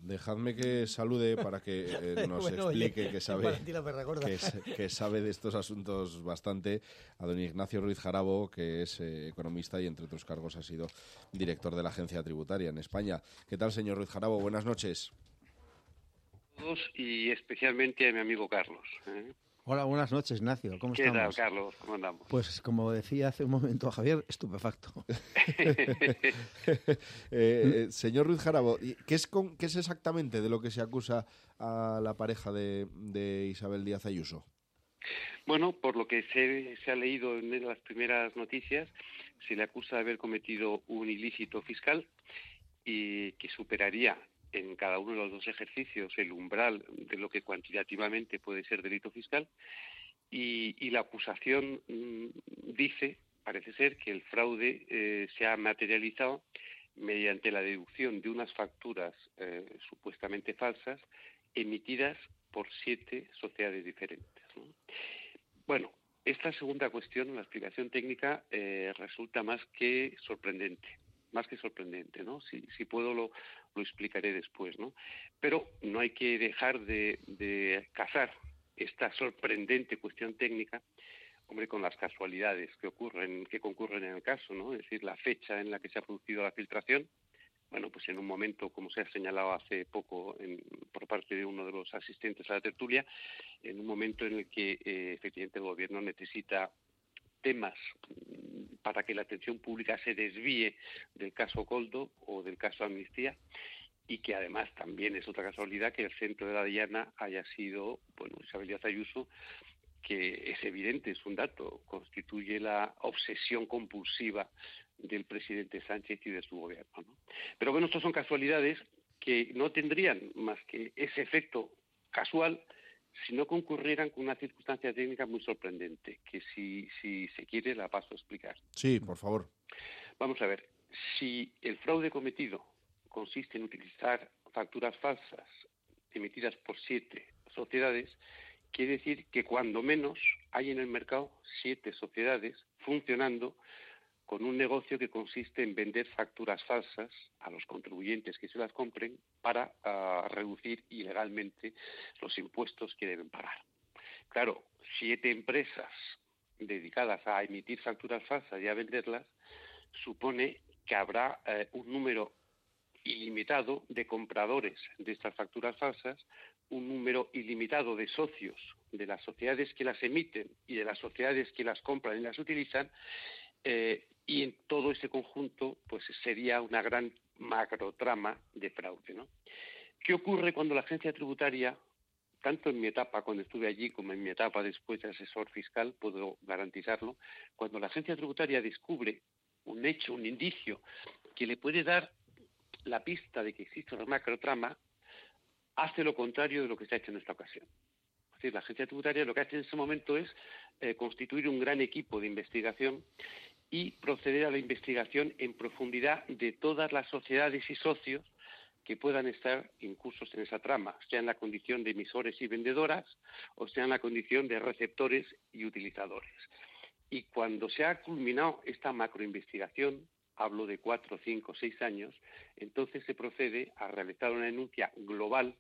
Dejadme que salude para que nos explique, que sabe de estos asuntos bastante, a don Ignacio Ruiz Jarabo, que es economista y entre otros cargos ha sido director de la Agencia Tributaria en España. ¿Qué tal, señor Ruiz Jarabo? Buenas noches. Y especialmente a mi amigo Carlos. Hola, buenas noches, Ignacio. ¿Cómo estamos? ¿Qué tal, Carlos? ¿Cómo andamos? Pues, como decía hace un momento Javier, estupefacto. Señor Ruiz Jarabo, ¿qué es exactamente de lo que se acusa a la pareja de Isabel Díaz Ayuso? Bueno, por lo que se ha leído en las primeras noticias, se le acusa de haber cometido un ilícito fiscal y que superaría en cada uno de los dos ejercicios el umbral de lo que cuantitativamente puede ser delito fiscal, y la acusación parece ser que el fraude se ha materializado mediante la deducción de unas facturas supuestamente falsas emitidas por 7 sociedades diferentes, ¿no? Bueno, esta segunda cuestión, la explicación técnica, resulta más que sorprendente, ¿no? Si puedo lo explicaré después, ¿no? Pero no hay que dejar de cazar esta sorprendente cuestión técnica, hombre, con las casualidades que concurren en el caso, ¿no? Es decir, la fecha en la que se ha producido la filtración, bueno, pues en un momento, como se ha señalado hace poco por parte de uno de los asistentes a la tertulia, en un momento en el que efectivamente el gobierno necesita temas para que la atención pública se desvíe del caso Koldo o del caso Amnistía, y que además también es otra casualidad que el centro de la diana haya sido, bueno, Isabel Díaz Ayuso, que es evidente, es un dato, constituye la obsesión compulsiva del presidente Sánchez y de su gobierno, ¿no? Pero bueno, estas son casualidades que no tendrían más que ese efecto casual si no concurrieran con una circunstancia técnica muy sorprendente, que si se quiere la paso a explicar. Sí, por favor. Vamos a ver, si el fraude cometido consiste en utilizar facturas falsas emitidas por 7 sociedades, quiere decir que cuando menos hay en el mercado 7 sociedades funcionando con un negocio que consiste en vender facturas falsas a los contribuyentes que se las compren para reducir ilegalmente los impuestos que deben pagar. Claro, 7 empresas dedicadas a emitir facturas falsas y a venderlas supone que habrá un número ilimitado de compradores de estas facturas falsas, un número ilimitado de socios de las sociedades que las emiten y de las sociedades que las compran y las utilizan, y en todo ese conjunto pues sería una gran macrotrama de fraude, ¿no? ¿Qué ocurre cuando la agencia tributaria, tanto en mi etapa cuando estuve allí como en mi etapa después de asesor fiscal, puedo garantizarlo, cuando la agencia tributaria descubre un hecho, un indicio que le puede dar la pista de que existe una macrotrama, hace lo contrario de lo que se ha hecho en esta ocasión? Es decir, la agencia tributaria lo que hace en ese momento es constituir un gran equipo de investigación y proceder a la investigación en profundidad de todas las sociedades y socios que puedan estar incursos en esa trama, sea en la condición de emisores y vendedoras o sea en la condición de receptores y utilizadores. Y cuando se ha culminado esta macroinvestigación, hablo de 4, 5, 6 años, entonces se procede a realizar una denuncia global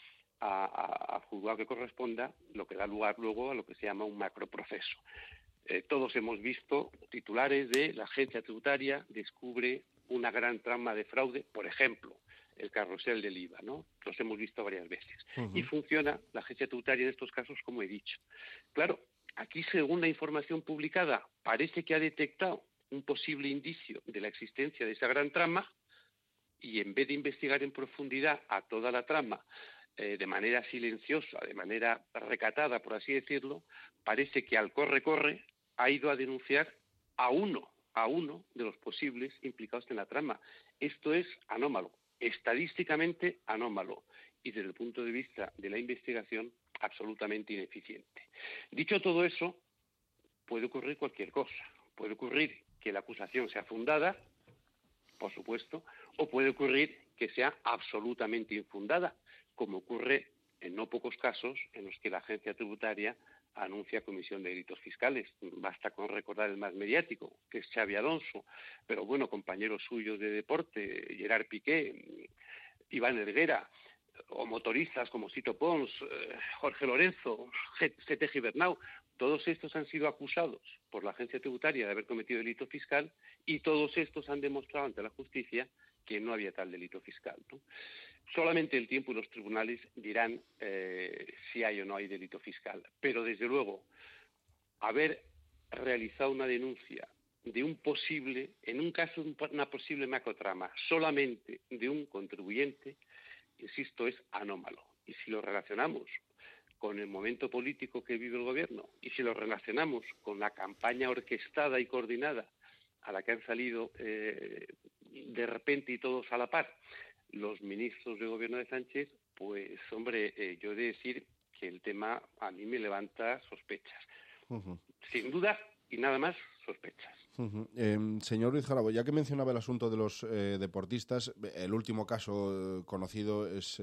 a juzgado que corresponda, lo que da lugar luego a lo que se llama un macroproceso. Todos hemos visto titulares de la agencia tributaria descubre una gran trama de fraude, por ejemplo, el carrusel del IVA, ¿no? Los hemos visto varias veces. Y funciona la agencia tributaria en estos casos como he dicho. Claro, aquí según la información publicada parece que ha detectado un posible indicio de la existencia de esa gran trama y en vez de investigar en profundidad a toda la trama de manera silenciosa, de manera recatada, por así decirlo, parece que al corre-corre ha ido a denunciar a uno de los posibles implicados en la trama. Esto es anómalo, estadísticamente anómalo y desde el punto de vista de la investigación absolutamente ineficiente. Dicho todo eso, puede ocurrir cualquier cosa. Puede ocurrir que la acusación sea fundada, por supuesto, o puede ocurrir que sea absolutamente infundada, como ocurre en no pocos casos en los que la agencia tributaria anuncia comisión de delitos fiscales. Basta con recordar el más mediático, que es Xabi Alonso, pero bueno, compañeros suyos de deporte, Gerard Piqué, Iván Helguera, o motoristas como Sito Pons, Jorge Lorenzo, CT Gibernau, todos estos han sido acusados por la agencia tributaria de haber cometido delito fiscal y todos estos han demostrado ante la justicia que no había tal delito fiscal, ¿no? Solamente el tiempo y los tribunales dirán si hay o no hay delito fiscal. Pero, desde luego, haber realizado una denuncia de un posible, en un caso, una posible macrotrama, solamente de un contribuyente, insisto, es anómalo. Y si lo relacionamos con el momento político que vive el gobierno y si lo relacionamos con la campaña orquestada y coordinada a la que han salido de repente y todos a la par los ministros del gobierno de Sánchez, pues, hombre, yo he de decir que el tema a mí me levanta sospechas. Uh-huh. Sin duda y nada más, sospechas. Uh-huh. Señor Ruiz Jarabo, ya que mencionaba el asunto de los deportistas, el último caso conocido es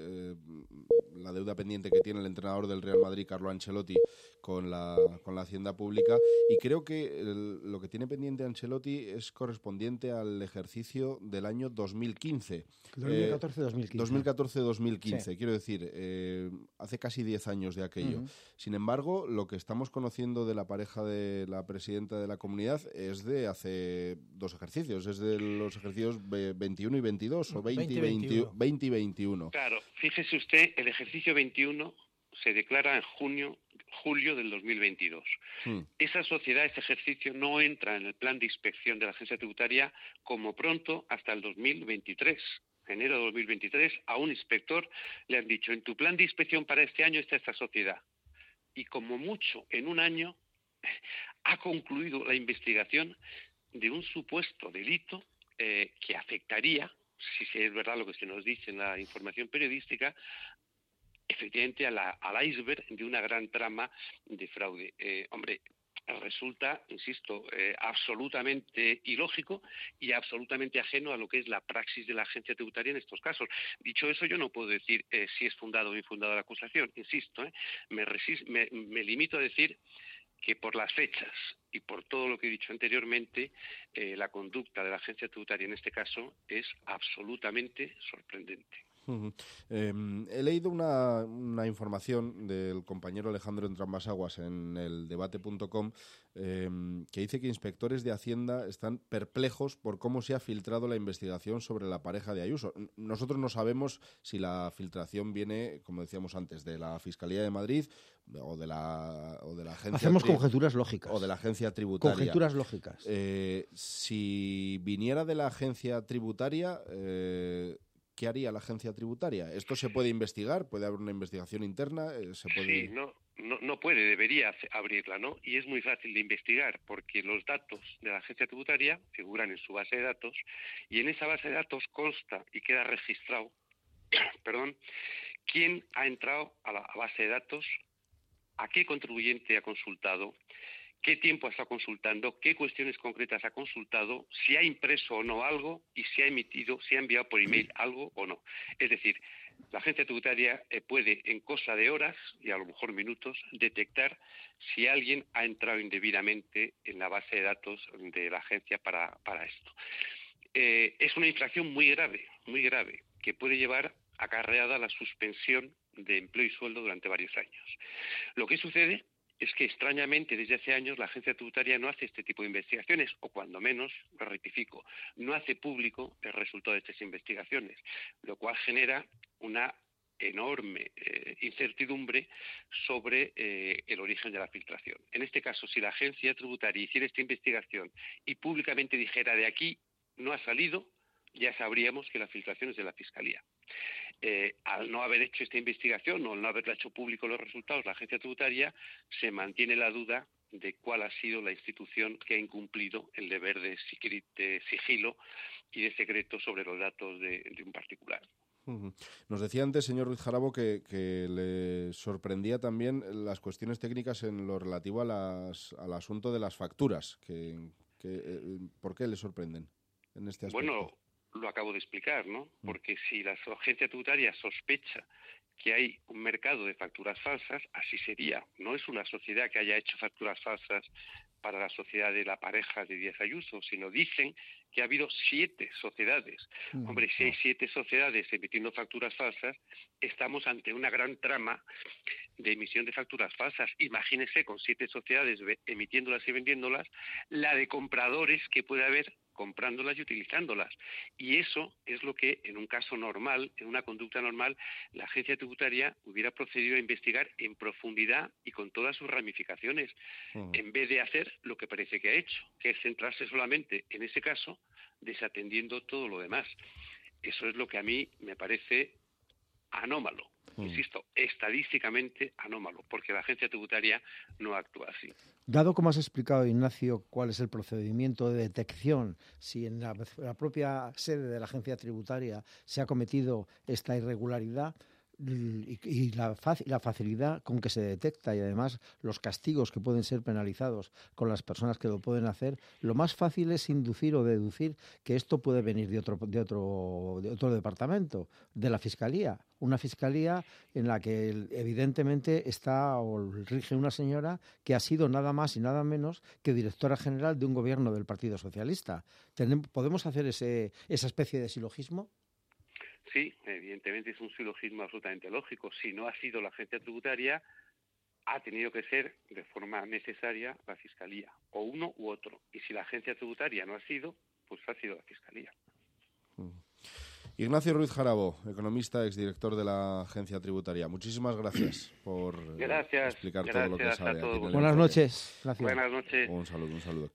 la deuda pendiente que tiene el entrenador del Real Madrid, Carlo Ancelotti, con la Hacienda Pública, y creo que lo que tiene pendiente Ancelotti es correspondiente al ejercicio del año 2015. 2014-2015. 2014-2015, sí. Quiero decir, hace casi 10 años de aquello. Uh-huh. Sin embargo, lo que estamos conociendo de la pareja de la presidenta de la comunidad es de hace 2 ejercicios, es de los ejercicios 21 y 22 o 20 y 21. Claro, fíjese usted, el ejercicio 21 se declara en julio del 2022. Esa sociedad, ese ejercicio, no entra en el plan de inspección de la agencia tributaria como pronto hasta el 2023. Enero de 2023, a un inspector le han dicho, en tu plan de inspección para este año está esta sociedad. Y como mucho, en un año, ha concluido la investigación de un supuesto delito que afectaría, si es verdad lo que se nos dice en la información periodística, efectivamente al iceberg de una gran trama de fraude. Hombre, resulta, insisto, absolutamente ilógico y absolutamente ajeno a lo que es la praxis de la agencia tributaria en estos casos. Dicho eso, yo no puedo decir si es fundado o infundada la acusación, insisto, me limito a decir que por las fechas y por todo lo que he dicho anteriormente, la conducta de la agencia tributaria en este caso es absolutamente sorprendente. Uh-huh. He leído una información del compañero Alejandro Entrambas-Aguas en el debate.com que dice que inspectores de Hacienda están perplejos por cómo se ha filtrado la investigación sobre la pareja de Ayuso. Nosotros no sabemos si la filtración viene, como decíamos antes, de la Fiscalía de Madrid o de la agencia. Hacemos conjeturas lógicas. O de la agencia tributaria. Conjeturas lógicas. Si viniera de la agencia tributaria, ¿qué haría la agencia tributaria? ¿Esto se puede investigar? ¿Puede haber una investigación interna? Sí, no puede, debería abrirla, ¿no? Y es muy fácil de investigar porque los datos de la agencia tributaria figuran en su base de datos y en esa base de datos consta y queda registrado, quién ha entrado a la base de datos, a qué contribuyente ha consultado, qué tiempo está consultando, qué cuestiones concretas ha consultado, si ha impreso o no algo y si ha enviado por email algo o no. Es decir, la agencia tributaria puede, en cosa de horas y a lo mejor minutos, detectar si alguien ha entrado indebidamente en la base de datos de la agencia para esto. Es una infracción muy grave, que puede llevar acarreada la suspensión de empleo y sueldo durante varios años. Lo que sucede es que, extrañamente, desde hace años la agencia tributaria no hace este tipo de investigaciones, o cuando menos, lo rectifico, no hace público el resultado de estas investigaciones, lo cual genera una enorme incertidumbre sobre el origen de la filtración. En este caso, si la agencia tributaria hiciera esta investigación y públicamente dijera de aquí no ha salido, ya sabríamos que la filtración es de la Fiscalía. Al no haber hecho esta investigación o al no haberla hecho público los resultados, la agencia tributaria se mantiene la duda de cuál ha sido la institución que ha incumplido el deber de sigilo y de secreto sobre los datos de un particular. Uh-huh. Nos decía antes, señor Ruiz Jarabo, que le sorprendía también las cuestiones técnicas en lo relativo al asunto de las facturas. ¿Por qué le sorprenden en este aspecto? Bueno, lo acabo de explicar, ¿no? Porque si la agencia tributaria sospecha que hay un mercado de facturas falsas, así sería. No es una sociedad que haya hecho facturas falsas para la sociedad de la pareja de Díaz Ayuso, sino dicen que ha habido 7 sociedades. Hombre, si hay 7 sociedades emitiendo facturas falsas, estamos ante una gran trama de emisión de facturas falsas. Imagínese con 7 sociedades emitiéndolas y vendiéndolas, la de compradores que puede haber comprándolas y utilizándolas. Y eso es lo que, en un caso normal, en una conducta normal, la agencia tributaria hubiera procedido a investigar en profundidad y con todas sus ramificaciones, en vez de hacer lo que parece que ha hecho, que es centrarse solamente en ese caso, desatendiendo todo lo demás. Eso es lo que a mí me parece anómalo. Insisto, estadísticamente anómalo, porque la agencia tributaria no actúa así. Dado como has explicado, Ignacio, cuál es el procedimiento de detección, si en la propia sede de la agencia tributaria se ha cometido esta irregularidad, y la facilidad con que se detecta y además los castigos que pueden ser penalizados con las personas que lo pueden hacer, lo más fácil es inducir o deducir que esto puede venir de otro departamento, de la Fiscalía. Una Fiscalía en la que evidentemente está o rige una señora que ha sido nada más y nada menos que directora general de un gobierno del Partido Socialista. ¿Podemos hacer esa especie de silogismo? Sí, evidentemente es un silogismo absolutamente lógico. Si no ha sido la agencia tributaria, ha tenido que ser de forma necesaria la Fiscalía, o uno u otro. Y si la agencia tributaria no ha sido, pues ha sido la Fiscalía. Ignacio Ruiz Jarabo, economista, exdirector de la agencia tributaria. Muchísimas gracias por explicar todo lo que sabe. Buenas noches. Buenas noches. Un saludo.